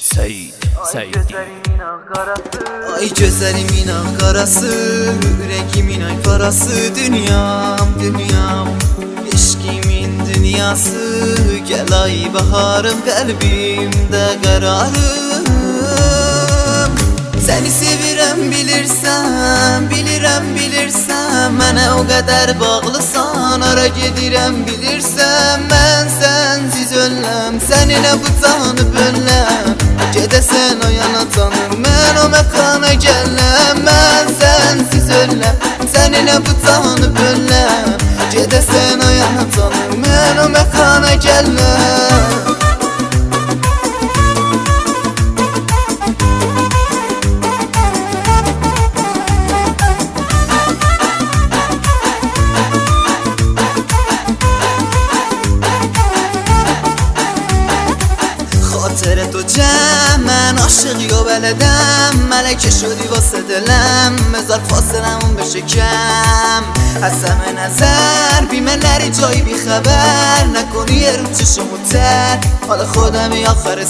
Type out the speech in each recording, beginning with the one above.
Said Ay gözlerim inan karası, yüreğim inan parası. Dünyam dünyam, eşkimin dünyası. Gel ay baharım, kalbimde kararım. Seni sevirəm bilirsən, bilirəm Mənə o qədər bağlısan, ara gedirəm bilirsən. Mən sənsiz öləm, səninlə bu canı böləm. Gedəsən o yana canım, mən o məkana gələm. Mən sənsiz öləm, səninlə bu canı böləm. Gedəsən o yana canım, mən o məkana gələm. خاطر تو من عاشقی و بلدم، ملکه شدی واسه دلم. بذار فاصلمون بشه کم، از همه نظر بیمه نری جایی بی خبر. نکنی یه رو چشمو تر، حالا خودمی آخر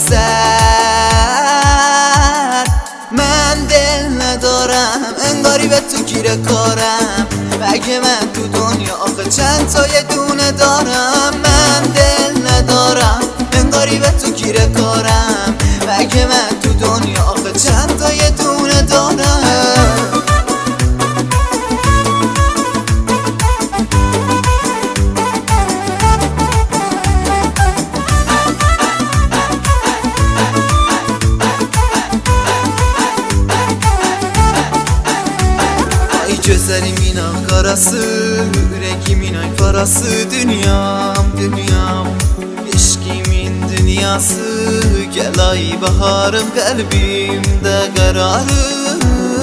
سر. من دل ندارم، انگاری به تو گیره کارم. بگه من تو دنیا آخه چند تا یه دونه دارم. من دل ندارم، انگاری به تو گیره کارم. بگه من تو دنیا آخه چند تا یه دونه دارم. Ay gözlerim inan karası, yüreğim inan parası. Dünyam dünyam, eşkimin dünyası. Gel ay baharım, kalbimde kararım.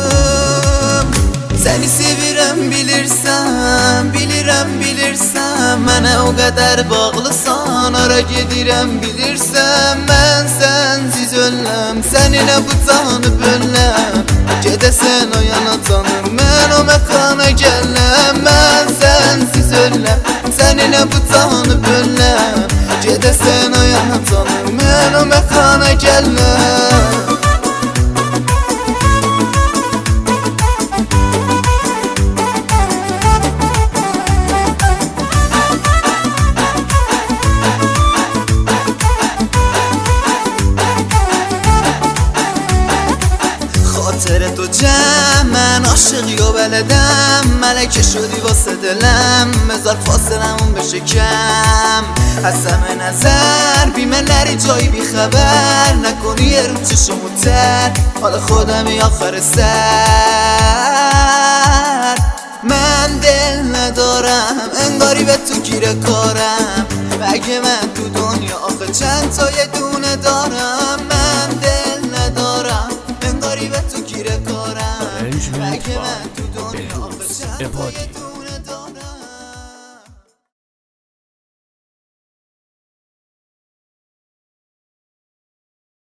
Seni sevirəm bilirsən, bilirsən Mənə o qədər bağlısan, ara gedirəm bilirsən. Mən sənsiz öləm, səninlə bu canı böləm. Gedəsən o yana canım, mən o məkana gələm. Mən sənsiz öləm, səninlə bu canı böləm. Gedəsən o yana canım, mən o məkana gələm. خاطر تو من عاشقی و بلدم، ملکه شدی واسه دلم. بذار فاصلمون بشه کم، از همه نظر بیمه نری جایی بی خبر. نکنی یه رو چشمو تر، حالا خودمی آخر سر. من دل ندارم، انگاری به تو گیره کارم. بگه من تو دنیا آخه چند تا یه دونه دارم. من دل ندارم، انگاری به تو گیره کارم. بگه من تو دنیا آخه چند تا یه دونه